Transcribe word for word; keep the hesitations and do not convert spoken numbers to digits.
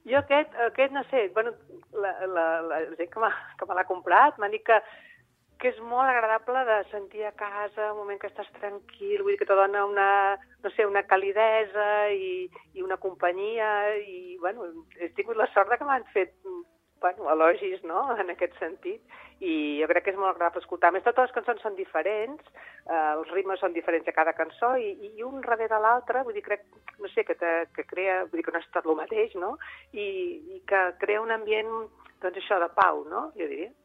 Jo aquest, aquest no sé, bueno, la, la, la gent que me l'ha comprat m'ha dit que, que és molt agradable de sentir a casa, un moment que estàs tranquil, vull dir que te dona una, no sé, una calidesa i, i una companyia, i, bueno, he tingut la sort de que m'han fet, bueno, elogis, no?, en aquest sentit, i jo crec que és molt agradable escoltar. A més, totes les cançons són diferents, eh, els ritmes són diferents a cada cançó, i, i un darrere l'altre, vull dir, crec, no sé, que, te, que crea, vull dir que no és tot el mateix, no?, i, i que crea un ambient, doncs això, de pau, no?, jo diria.